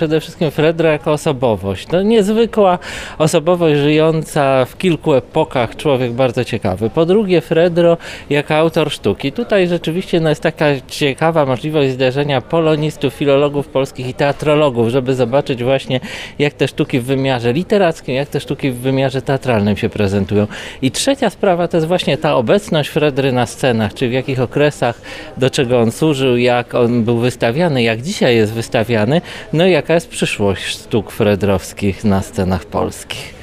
przede wszystkim Fredro jako osobowość. No, niezwykła osobowość żyjąca w kilku epokach, człowiek bardzo ciekawy. Po drugie Fredro jako autor sztuki. Tutaj rzeczywiście jest taka ciekawa możliwość zderzenia polonistów, filologów polskich i teatrologów, żeby zobaczyć właśnie, jak te sztuki w wymiarze literackim, jak te sztuki w wymiarze teatralnym się prezentują. I trzecia sprawa to jest właśnie ta obecność Fredry na scenach, czy w jakich okresach, do czego on służył, jak on był wystawiany, jak dzisiaj jest wystawiany, no i jaka jest przyszłość sztuk fredrowskich na scenach polskich.